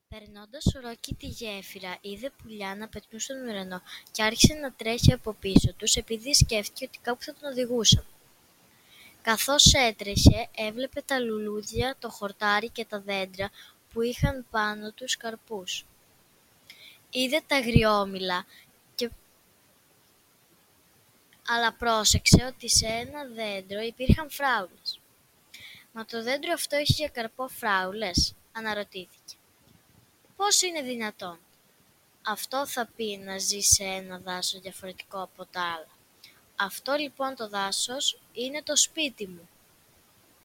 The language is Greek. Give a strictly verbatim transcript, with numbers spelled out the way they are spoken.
Περνώντας ο Ρόκι τη γέφυρα, είδε πουλιά να πετούν στον ουρανό και άρχισε να τρέχει από πίσω τους επειδή σκέφτηκε ότι κάπου θα τον οδηγούσαν. Καθώς έτρεχε, έβλεπε τα λουλούδια, το χορτάρι και τα δέντρα που είχαν πάνω τους καρπούς. Είδε τα αγριόμηλα, και... αλλά πρόσεξε ότι σε ένα δέντρο υπήρχαν φράουλες. «Μα το δέντρο αυτό έχει για καρπό φράουλες?» αναρωτήθηκε. «Πώς είναι δυνατόν?» «Αυτό θα πει να ζει σε ένα δάσος διαφορετικό από τα άλλα. Αυτό λοιπόν το δάσος είναι το σπίτι μου»,